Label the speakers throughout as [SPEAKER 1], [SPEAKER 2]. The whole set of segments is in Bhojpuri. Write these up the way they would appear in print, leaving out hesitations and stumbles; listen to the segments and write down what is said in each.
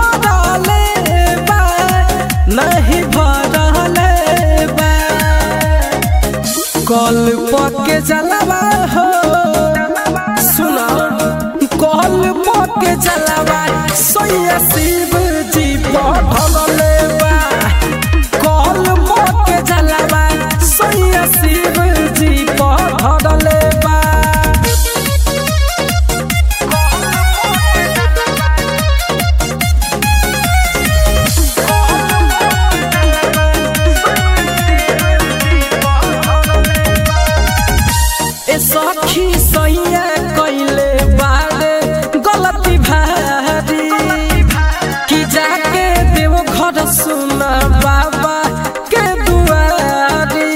[SPEAKER 1] भरले बा नहीं भरले बा कल पके जलवा हो सुना कल पके जलवा सोया शिव जी भरले बा कल पके जलवा सोया शिव जी भरले बा सखी सैया कइले बारे गलती भारी कि जाके देव घर सुना बाबा के दुआरी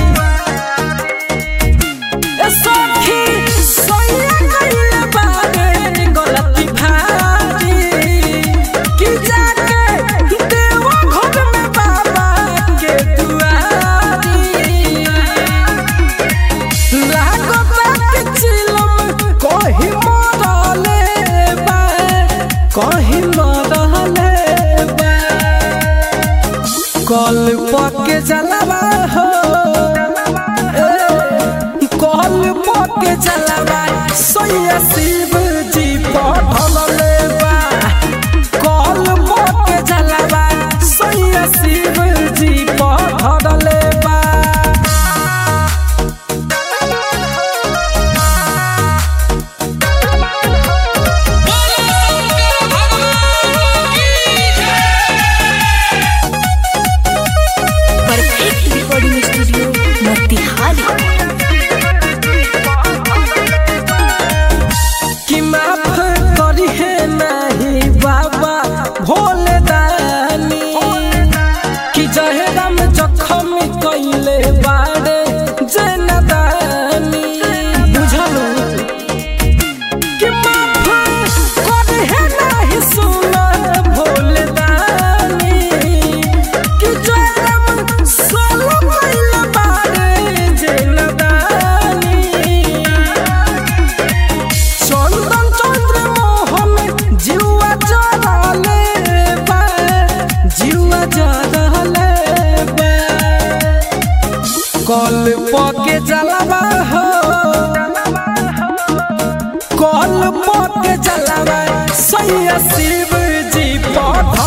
[SPEAKER 1] सखी सैया कइले बारे गलती भारी कि जाके देव घर में बाबा के दुआरी कहीं मरले बा कल पके जलवा हो कल पके जलवा सोया शिव जी भरले बा कल पके जलवा सोया शिव जी भरले बा कि माफ करी है नहीं बाबा भोले दानी कि जहरम जखम कइले बारे जनदानी बुझलू कि माफ करी है नहीं सुना भोले दानी कि जहरम सोलो कइले बारे जनदानी चंदन चंद्र मोहन जीवा जरले बा जीवा जरले बा कल पके जलवा हो कल पके जलवा सैया शिव जी